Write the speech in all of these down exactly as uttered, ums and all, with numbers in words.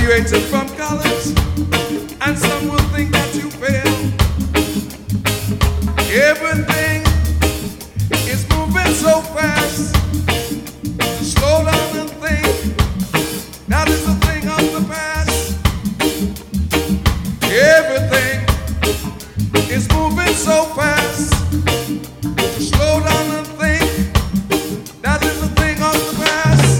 graduated from college, and some will think that you failed. Everything is moving so fast. Slow down and think. That is the thing of the past. Everything is moving so fast. Slow down and think. That is the thing of the past.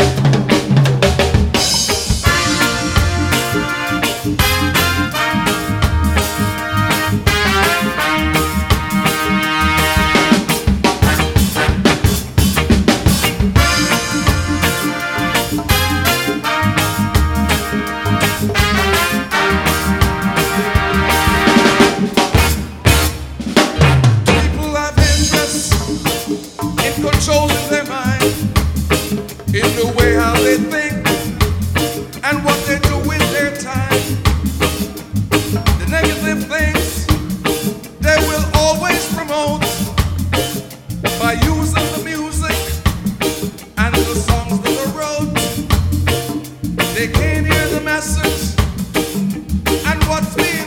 Controlling their mind in the way how they think and what they do with their time. The negative things they will always promote by using the music and the songs that they wrote. They can't hear the message and what's being